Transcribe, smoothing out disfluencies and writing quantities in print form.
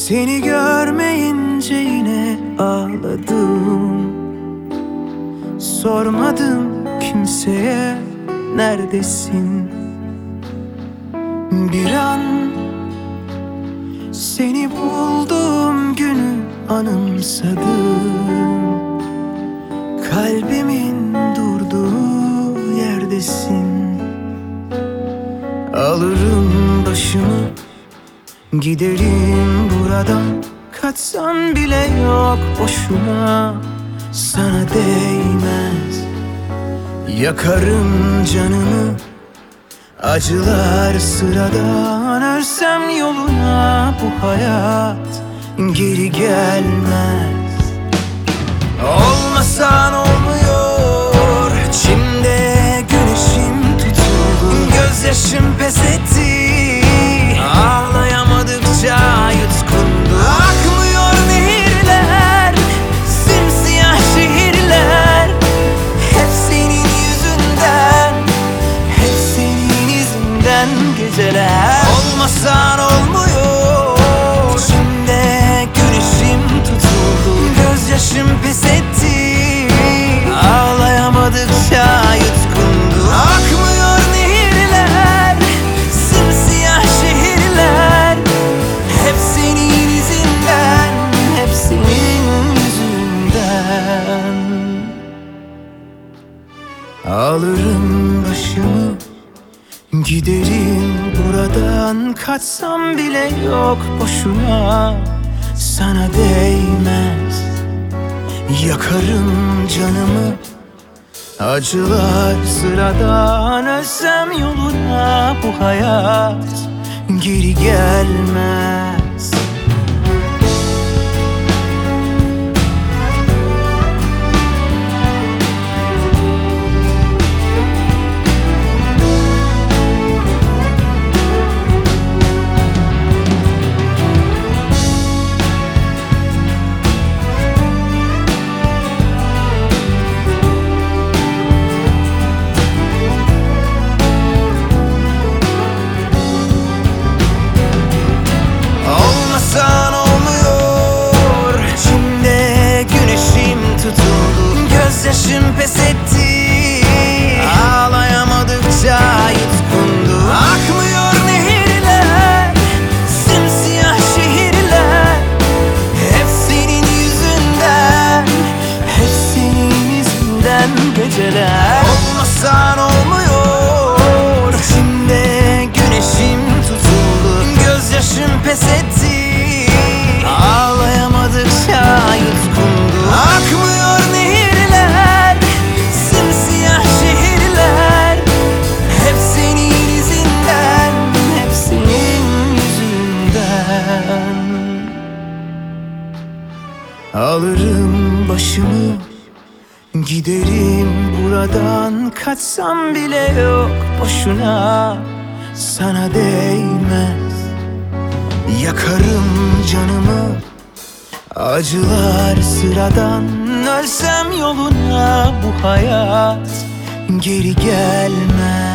Seni görmeyince yine ağladım. Sormadım kimseye neredesin. Bir an seni bulduğum günü anımsadım. Kalbimin durduğu yerdesin. Alırım başımı, giderim buradan. Kaçsam bile yok boşuna, sana değmez. Yakarım canımı, acılar sıradan. Ölsem yoluna bu hayat geri gelmez. Olmasan olmuyor, içimde güneşim tutuldu. Gözyaşım pes etti, ağlayamadıkça yutkundu. Akmıyor nehirler, simsiyah şehirler. Hep senin yüzünden, hep senin yüzünden geceler. Olmasan olmuyor, içimde güneşim tutuldu. Gözyaşım pes etti, ağlayamadıkça yutkundu. Akmıyor nehirler, simsiyah şehirler. Hep senin yüzünden, hep senin yüzünden. Alırım başımı, giderim buradan. Kaçsam bile yok boşuna, sana değmez. Yakarım canımı, acılar sıradan. Ölsem yoluna bu hayat geri gelmez. Gözyaşım pes etti, ağlayamadıkça yutkundu. Akmıyor nehirler, simsiyah şehirler. Hep senin yüzünden, hep senin yüzünden geceler. Olmasan olmuyor, içimde güneşim tutuldu. Gözyaşım pes etti, ağlayamadıkça yutkundu. Akmıyor nehirler, simsiyah şehirler. Hep senin yüzünden, hep senin yüzünden. Alırım başımı, giderim buradan. Kaçsam bile yok boşuna, sana değmez. Yakarım canımı, acılar sıradan. Ölsem yoluna bu hayat geri gelmez.